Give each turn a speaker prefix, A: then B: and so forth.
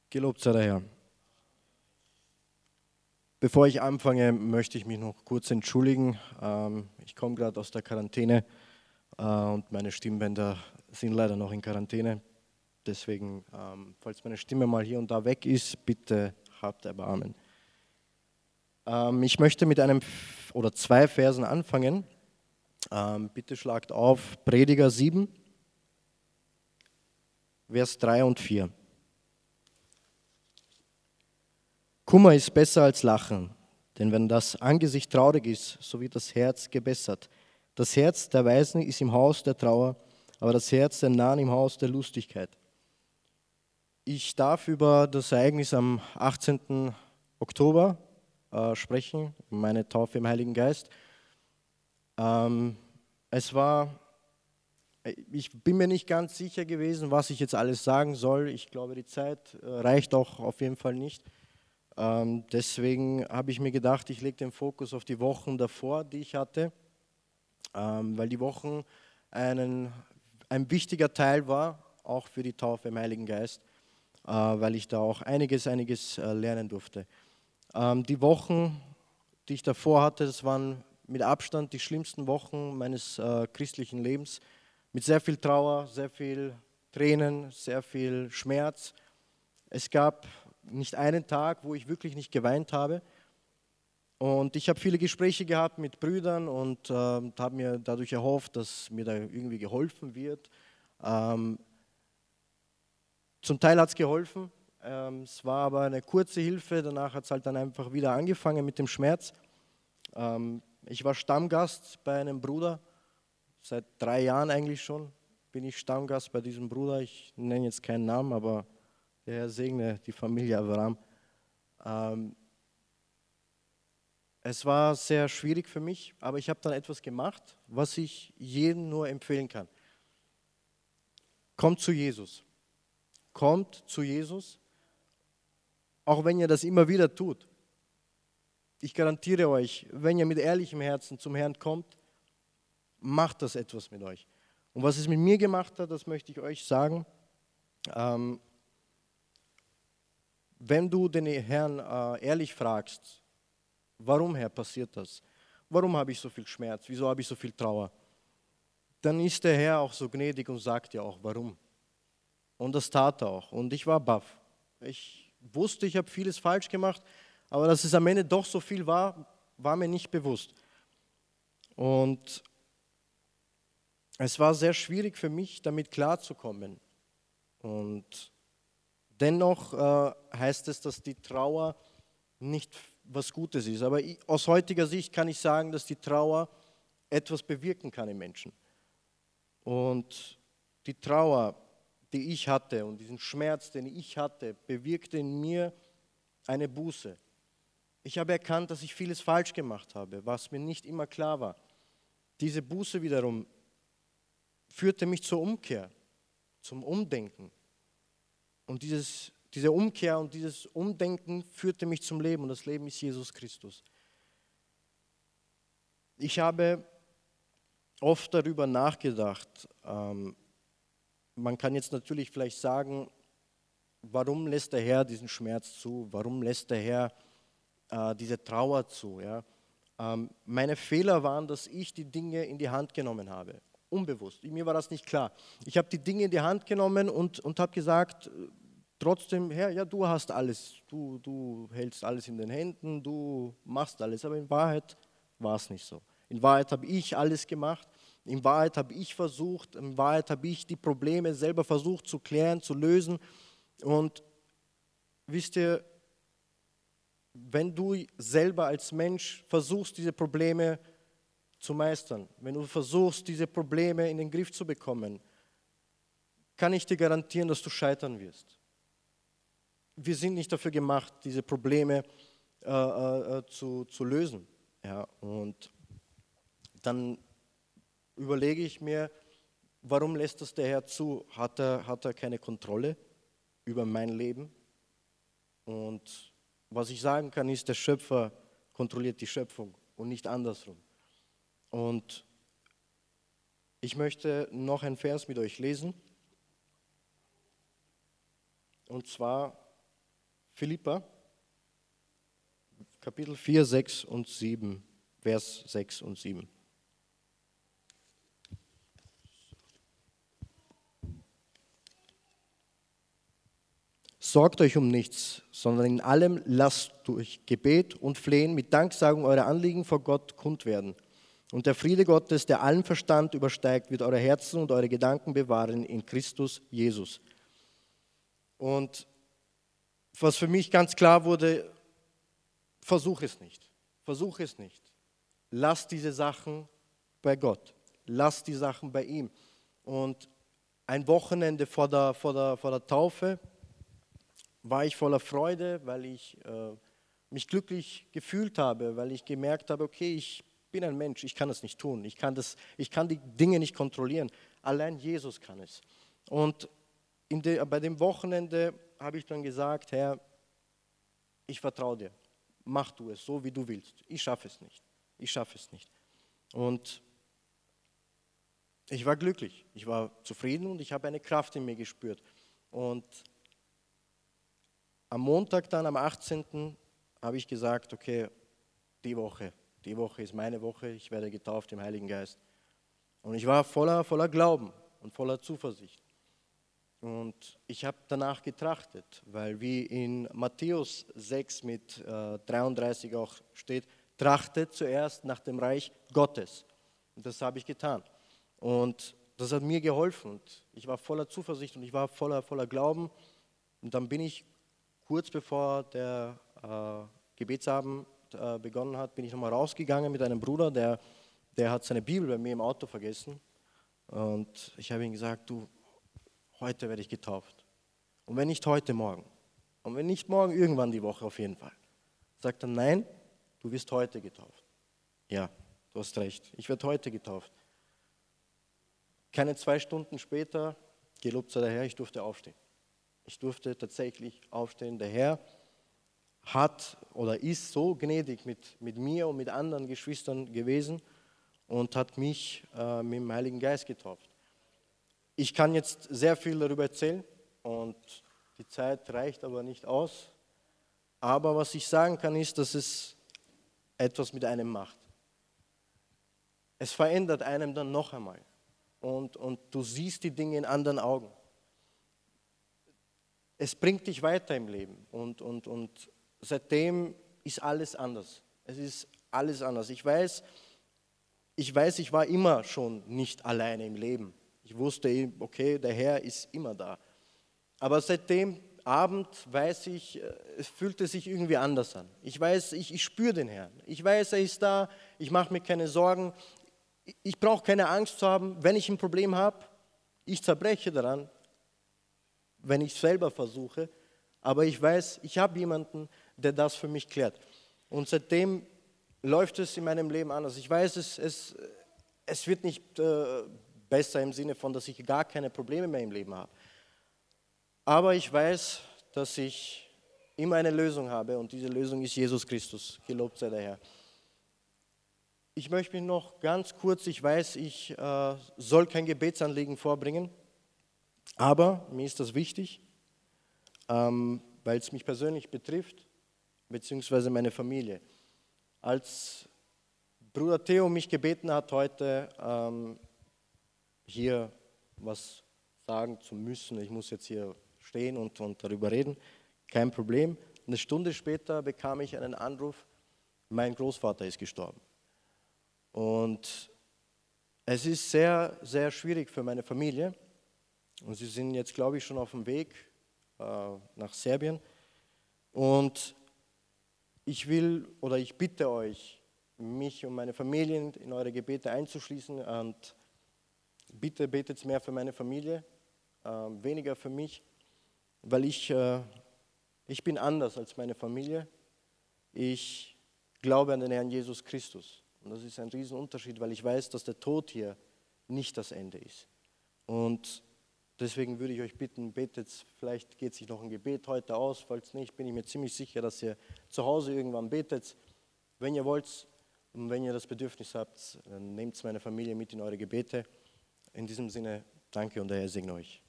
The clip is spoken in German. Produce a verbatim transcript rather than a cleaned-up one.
A: Gelobt sei der Herr. Bevor ich anfange, möchte ich mich noch kurz entschuldigen. Ähm, ich komme gerade aus der Quarantäne äh, und meine Stimmbänder sind leider noch in Quarantäne. Deswegen, ähm, falls meine Stimme mal hier und da weg ist, bitte habt Erbarmen. Ähm, ich möchte mit einem oder zwei Versen anfangen. Ähm, bitte schlagt auf Prediger sieben, Vers drei und vier. Kummer ist besser als Lachen, denn wenn das Angesicht traurig ist, so wird das Herz gebessert. Das Herz der Weisen ist im Haus der Trauer, aber das Herz der Narren im Haus der Lustigkeit. Ich darf über das Ereignis am achtzehnten Oktober äh, sprechen, meine Taufe im Heiligen Geist. Ähm, es war, ich bin mir nicht ganz sicher gewesen, was ich jetzt alles sagen soll. Ich glaube, die Zeit äh, reicht auch auf jeden Fall nicht. Ähm, deswegen habe ich mir gedacht, ich lege den Fokus auf die Wochen davor, die ich hatte, ähm, weil die Wochen einen, ein wichtiger Teil war, auch für die Taufe im Heiligen Geist, äh, weil ich da auch einiges, einiges äh, lernen durfte. Ähm, die Wochen, die ich davor hatte, das waren mit Abstand die schlimmsten Wochen meines äh, christlichen Lebens, mit sehr viel Trauer, sehr viel Tränen, sehr viel Schmerz. Es gab nicht einen Tag, wo ich wirklich nicht geweint habe. Und ich habe viele Gespräche gehabt mit Brüdern und äh, habe mir dadurch erhofft, dass mir da irgendwie geholfen wird. Ähm, zum Teil hat es geholfen. Ähm, es war aber eine kurze Hilfe. Danach hat es halt dann einfach wieder angefangen mit dem Schmerz. Ähm, ich war Stammgast bei einem Bruder. Seit drei Jahren eigentlich schon bin ich Stammgast bei diesem Bruder. Ich nenne jetzt keinen Namen, aber der Herr segne die Familie Abraham. Ähm, es war sehr schwierig für mich, aber ich habe dann etwas gemacht, was ich jedem nur empfehlen kann. Kommt zu Jesus. Kommt zu Jesus, auch wenn ihr das immer wieder tut. Ich garantiere euch, wenn ihr mit ehrlichem Herzen zum Herrn kommt, macht das etwas mit euch. Und was es mit mir gemacht hat, das möchte ich euch sagen. Ähm, wenn du den Herrn äh, ehrlich fragst, warum, Herr, passiert das? Warum habe ich so viel Schmerz? Wieso habe ich so viel Trauer? Dann ist der Herr auch so gnädig und sagt dir auch, warum. Und das tat er auch. Und ich war baff. Ich wusste, ich habe vieles falsch gemacht, aber dass es am Ende doch so viel war, war mir nicht bewusst. Und es war sehr schwierig für mich, damit klarzukommen. Und dennoch äh, heißt es, dass die Trauer nicht was Gutes ist. Aber ich, aus heutiger Sicht kann ich sagen, dass die Trauer etwas bewirken kann im Menschen. Und die Trauer, die ich hatte und diesen Schmerz, den ich hatte, bewirkte in mir eine Buße. Ich habe erkannt, dass ich vieles falsch gemacht habe, was mir nicht immer klar war. Diese Buße wiederum führte mich zur Umkehr, zum Umdenken. Und dieses, diese Umkehr und dieses Umdenken führte mich zum Leben und das Leben ist Jesus Christus. Ich habe oft darüber nachgedacht. Ähm, man kann jetzt natürlich vielleicht sagen, warum lässt der Herr diesen Schmerz zu? Warum lässt der Herr äh, diese Trauer zu? Ja? Ähm, meine Fehler waren, dass ich die Dinge in die Hand genommen habe. Unbewusst. Mir war das nicht klar. Ich habe die Dinge in die Hand genommen und, und habe gesagt, trotzdem, Herr, ja, du hast alles. Du, du hältst alles in den Händen, du machst alles. Aber in Wahrheit war es nicht so. In Wahrheit habe ich alles gemacht. In Wahrheit habe ich versucht, in Wahrheit habe ich die Probleme selber versucht zu klären, zu lösen. Und wisst ihr, wenn du selber als Mensch versuchst, diese Probleme zu meistern, wenn du versuchst, diese Probleme in den Griff zu bekommen, kann ich dir garantieren, dass du scheitern wirst. Wir sind nicht dafür gemacht, diese Probleme äh, äh, zu, zu lösen. Ja, und dann überlege ich mir, warum lässt das der Herr zu? Hat er, hat er keine Kontrolle über mein Leben? Und was ich sagen kann, ist, der Schöpfer kontrolliert die Schöpfung und nicht andersrum. Und ich möchte noch einen Vers mit euch lesen. Und zwar Philipper, Kapitel vier, sechs und sieben, Vers sechs und sieben. Sorgt euch um nichts, sondern in allem lasst durch Gebet und Flehen mit Danksagung eure Anliegen vor Gott kund werden. Und der Friede Gottes, der allen Verstand übersteigt, wird eure Herzen und eure Gedanken bewahren in Christus Jesus. Und was für mich ganz klar wurde, versuch es nicht. Versuch es nicht. Lass diese Sachen bei Gott. Lass die Sachen bei ihm. Und ein Wochenende vor der, vor der, vor der Taufe war ich voller Freude, weil ich äh, mich glücklich gefühlt habe, weil ich gemerkt habe, okay, ich bin ein Mensch, ich kann das nicht tun, ich kann, das, ich kann die Dinge nicht kontrollieren, allein Jesus kann es. Und in de, bei dem Wochenende habe ich dann gesagt, Herr, ich vertraue dir, mach du es so, wie du willst, ich schaffe es nicht, ich schaffe es nicht. Und ich war glücklich, ich war zufrieden und ich habe eine Kraft in mir gespürt. Und am Montag dann, am achtzehnten habe ich gesagt, okay, die Woche, die Woche ist meine Woche, ich werde getauft im Heiligen Geist. Und ich war voller, voller Glauben und voller Zuversicht. Und ich habe danach getrachtet, weil wie in Matthäus sechs mit äh, dreiunddreißig auch steht, trachtet zuerst nach dem Reich Gottes. Und das habe ich getan. Und das hat mir geholfen. Und ich war voller Zuversicht und ich war voller, voller Glauben. Und dann bin ich kurz bevor der äh, Gebetsabend äh, begonnen hat, bin ich nochmal rausgegangen mit einem Bruder, der, der hat seine Bibel bei mir im Auto vergessen. Und ich habe ihm gesagt, du, heute werde ich getauft. Und wenn nicht heute, morgen. Und wenn nicht morgen, irgendwann die Woche auf jeden Fall. Sagt er, nein, du wirst heute getauft. Ja, du hast recht, ich werde heute getauft. Keine zwei Stunden später, gelobt sei der Herr, ich durfte aufstehen. Ich durfte tatsächlich aufstehen. Der Herr hat oder ist so gnädig mit, mit mir und mit anderen Geschwistern gewesen und hat mich äh, mit dem Heiligen Geist getauft. Ich kann jetzt sehr viel darüber erzählen und die Zeit reicht aber nicht aus. Aber was ich sagen kann, ist, dass es etwas mit einem macht. Es verändert einem dann noch einmal und, und du siehst die Dinge in anderen Augen. Es bringt dich weiter im Leben und, und, und seitdem ist alles anders. Es ist alles anders. Ich weiß, ich weiß, ich war immer schon nicht alleine im Leben. Ich wusste, okay, der Herr ist immer da. Aber seit dem Abend weiß ich, es fühlte sich irgendwie anders an. Ich weiß, ich, ich spüre den Herrn. Ich weiß, er ist da. Ich mache mir keine Sorgen. Ich brauche keine Angst zu haben, wenn ich ein Problem habe. Ich zerbreche daran, wenn ich es selber versuche. Aber ich weiß, ich habe jemanden, der das für mich klärt. Und seitdem läuft es in meinem Leben anders. Ich weiß, es, es, es wird nicht äh, besser im Sinne von, dass ich gar keine Probleme mehr im Leben habe. Aber ich weiß, dass ich immer eine Lösung habe und diese Lösung ist Jesus Christus. Gelobt sei der Herr. Ich möchte mich noch ganz kurz, ich weiß, ich äh, soll kein Gebetsanliegen vorbringen, aber mir ist das wichtig, ähm, weil es mich persönlich betrifft, beziehungsweise meine Familie. Als Bruder Theo mich gebeten hat, heute ähm, hier was sagen zu müssen, ich muss jetzt hier stehen und, und darüber reden, kein Problem. Eine Stunde später bekam ich einen Anruf, mein Großvater ist gestorben. Und es ist sehr, sehr schwierig für meine Familie. Und sie sind jetzt, glaube ich, schon auf dem Weg äh, nach Serbien. Und ich will oder ich bitte euch, mich und meine Familie in eure Gebete einzuschließen. Und bitte betet mehr für meine Familie, äh, weniger für mich, weil ich, äh, ich bin anders als meine Familie. Ich glaube an den Herrn Jesus Christus. Und das ist ein Riesenunterschied, weil ich weiß, dass der Tod hier nicht das Ende ist. Und deswegen würde ich euch bitten, betet, vielleicht geht sich noch ein Gebet heute aus. Falls nicht, bin ich mir ziemlich sicher, dass ihr zu Hause irgendwann betet. Wenn ihr wollt und wenn ihr das Bedürfnis habt, dann nehmt meine Familie mit in eure Gebete. In diesem Sinne, danke und der Herr segne euch.